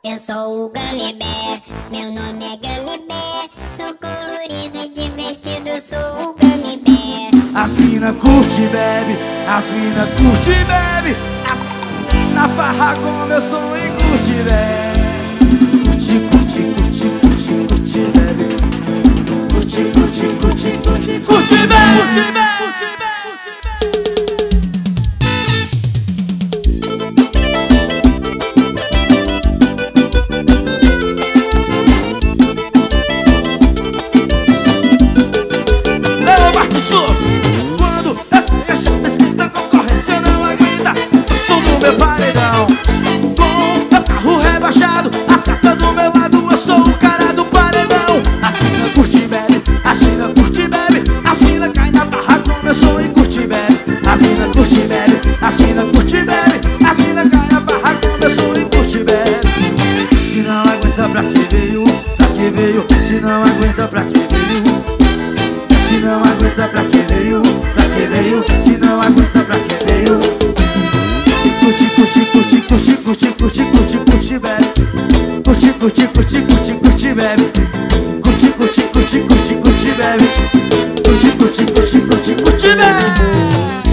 Eu sou o Gummy Bear, meu nome é Gummy Bear. Sou colorido e divertido, eu sou o Gummy Bear. As mina curte e bebe, as mina curte e bebe. Na farra como eu sou e curte e bebe. Curte, curte, curte, curte, curte e bebe. Curte, curte, curte, curte, curte e bebe. Curte e bebe, curte e bebe. Quando eu deixo a esquenta concorrência não aguenta o som do meu paredão. Com meu carro rebaixado, as gatas do meu lado, eu sou o cara do paredão. As mina curte e bebe, as mina curte e bebe. As mina cai na barra como eu sou e curte e bebe. As mina curte e bebe, as mina curte e bebe. As mina cai na barra como eu sou e curte e bebe. Se não aguenta pra que veio, pra que veio. Se não aguenta pra que veio. Se não aguenta pra que veio, pra que veio. Se não aguenta pra que veio. Curte, curte, curte, curte, curte, curte, curte, curte, bebe. Curte, curte, curte, curte, curte, bebe. Curte, curte, curte, curte, curte, bebe. Curte, curte, curte, curte, curte, bebe.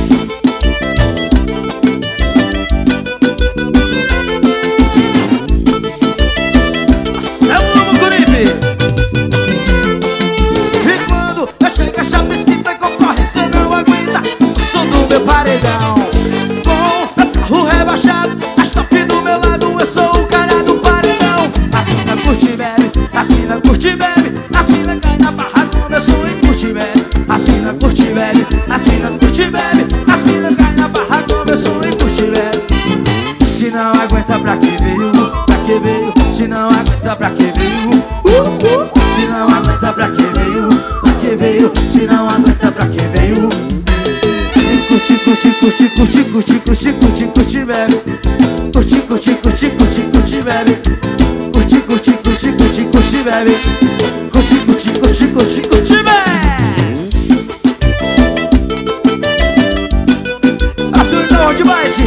Paredão. Com meu carro rebaixado, as top do meu lado, eu sou o cara do paredão. As mina curte e bebe, as mina curte e bebe. As mina cai na barra como eu sou e curte e bebe. As mina curte e bebe, as mina curte e bebe. As mina cai na barra como eu sou e curte e bebe. Se não aguenta pra que veio, pra que veio. Se não aguenta pra que veio. Se não aguenta pra que veio, pra que veio. Se não aguenta pra que veio. Curte, curte, curte, curte, curte, curte, curte, curte, bebe. Curte, curte, curte, curte, curte, bebe. Curte, curte, curte, curte, curte, bebe. Curte, curte, curte, curte, curte, bebe. Azul da Hot Bite.